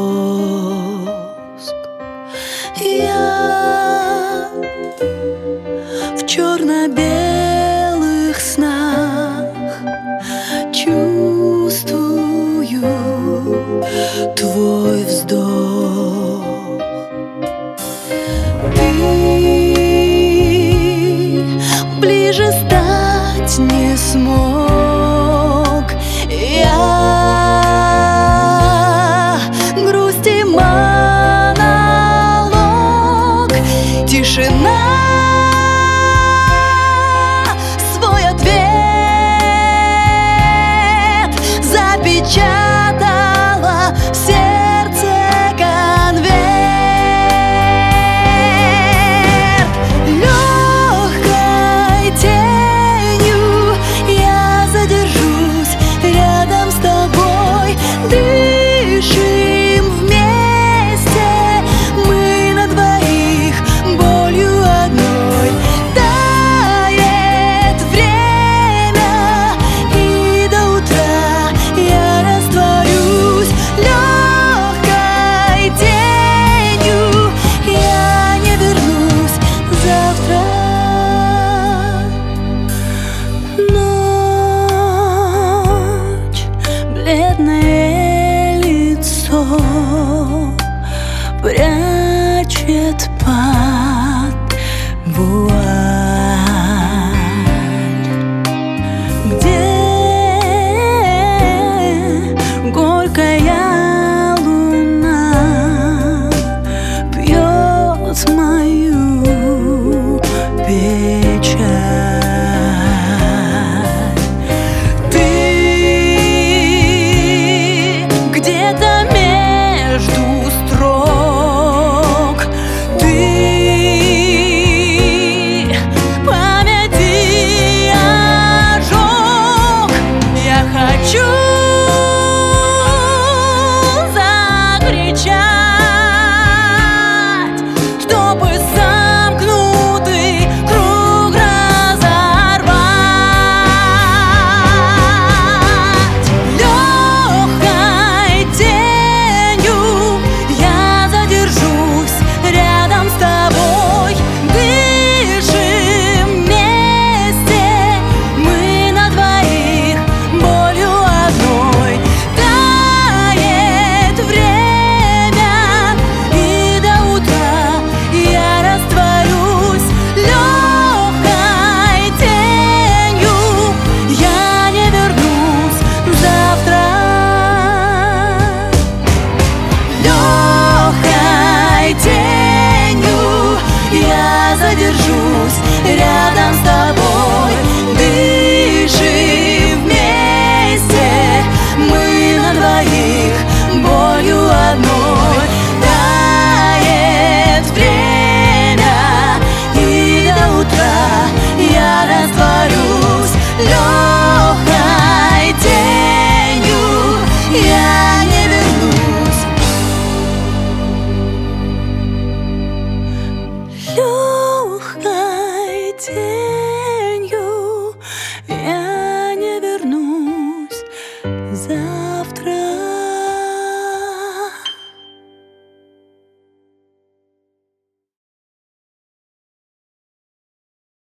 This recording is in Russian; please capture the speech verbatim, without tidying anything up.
Я в черно-белых снах чувствую твой вздох. Ты ближе стать не смог. Я грусти монолог. Тишина свой ответ запечатала в сердце конверт. Легкой тенью я задержусь рядом с тобой. Дышим вместе мы на двоих болью одной. Тает время, и до утра я растворюсь легкой тенью. Я не вернусь завтра. Ночь, бледное лицо прячет под вуаль, где горькая луна пьет мою печаль. Ты где-то между строк, ты памяти ожог. Я хочу закричать, чтобы замкнутый круг разорвать. Легкой тенью я задержусь рядом с тобой. Дышим вместе мы на двоих болью одной. Тает время, и до утра я растворюсь легкой тенью. Я не вернусь завтра. Легкой тенью я задержусь рядом с тобой. Дышим вместе мы на двоих болью одной. Тает время, и до утра я растворюсь легкой тенью. Я не вернусь. Легкой тенью я не вернусь завтра.